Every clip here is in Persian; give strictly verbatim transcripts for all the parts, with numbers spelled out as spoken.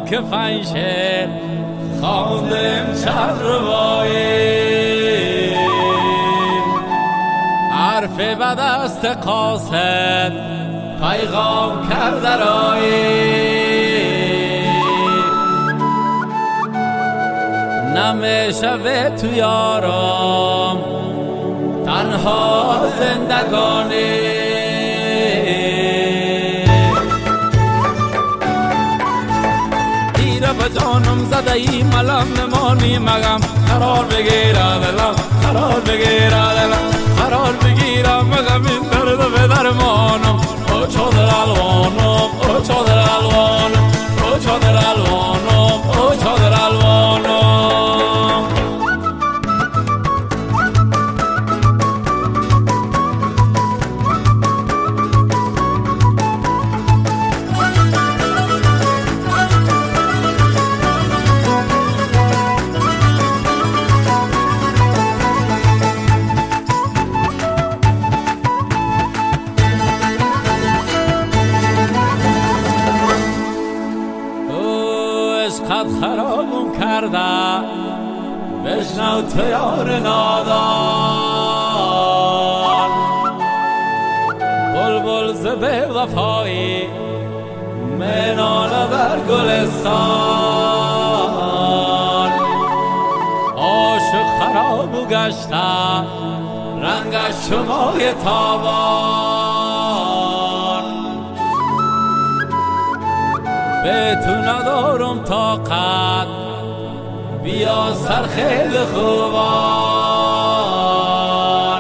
که فنشه خواندم چند روایی حرف بد است قاصد پیغام کرده رایی نمیشه به تو یارم تنها زندگانی ایره به جانم زده ای ملم نمانی مگم قرار بگیره دلم قرار بگیره دلم قرار بگیره مگم این درد به درمانم او چادر الوانم او چادر الوانم او چادر الوانم او چادر الوانم خط خرابم کرده بشنو تو یار نادان بلبل ز بی وفایی منانه در گلستان عاشق خراب و گشته رنگش شمای تابان به تو ندارم طاقت بیا سر خیلی خوبان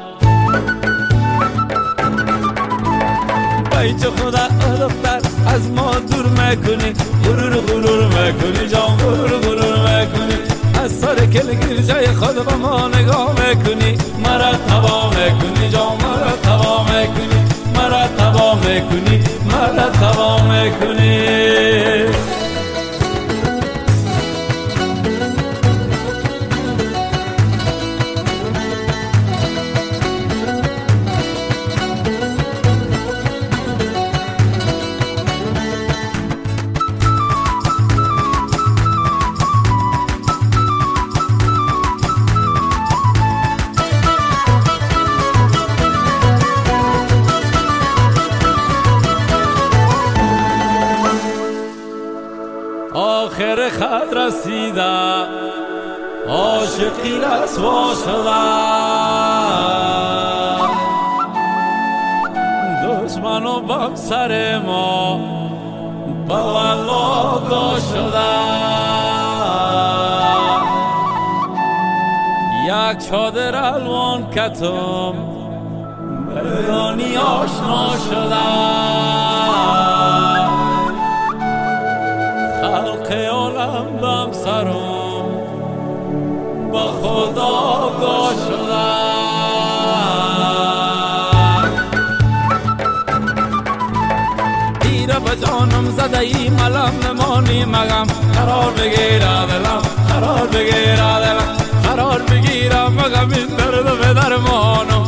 ای چه خدا دختر از ما دور میکنی غرور غرور میکنی جان غرور غرور میکنی از سر کل گرجای خود به ما نگاه میکنی مرا تبا میکنی جان مرا تبا میکنی مرا تبا میکنی مرا تبا میکنی آخر خط رسیده عاشقی رسوا شده دشمن و بم سر ما با والله گا شده یک چادر الوان کتم بیانی آشنا شده خلق عالم بم سرم با خدا گا شده ایره به جانم زده ای ملم نمانی مگم قرار بگیره دلم قرار بگیره دلم قرار بگیره مگم این درد به درمانم